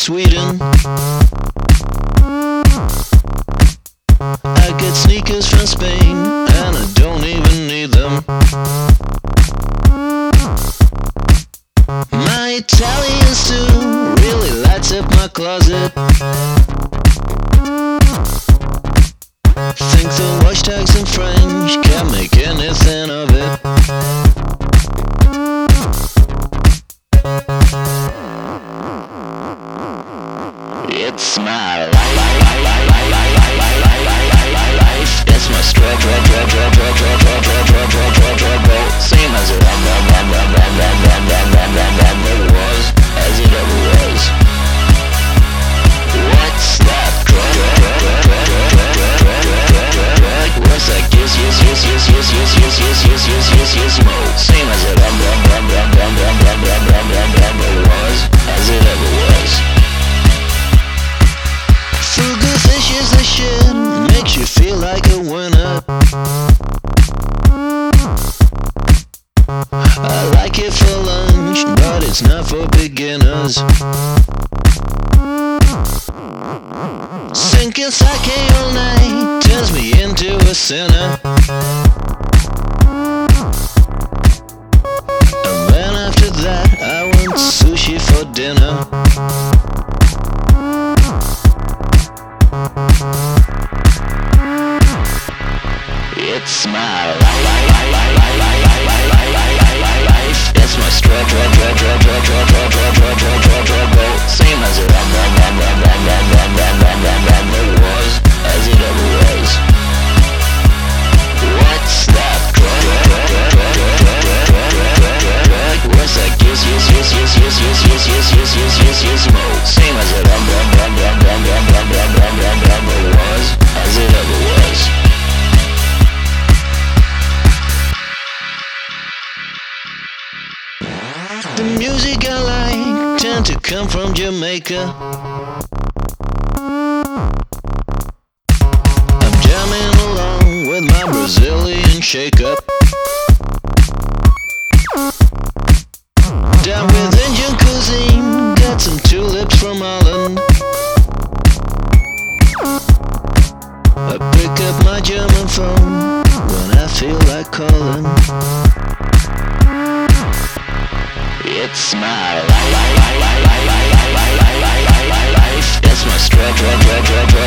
Sweden. I get sneakers from Spain, and I don't even need them. My Italian stew really lights up my closet. Think the wash tags in French can't make anything of it. It's my life. It's my struggle. Same as it was, as it ever was. What's that drug? What's that yes, mode? Same as it was, as it ever was. Frugal fish is the shit, makes you feel like a winner. I like it for lunch, but it's not for beginners. Sinking sake all night turns me into a sinner. And then after that I want sushi for dinner. It's my life. It's my struggle. Same as it was, as it ever was. What's that drug? What's that yes, mode? Same as it was, as it ever was. The music I like tend to come from Jamaica. I'm jamming along with my Brazilian shake-up. Down with Indian cuisine, got some tulips from Holland. I pick up my German phone when I feel like calling. It's my life. It's my struggle.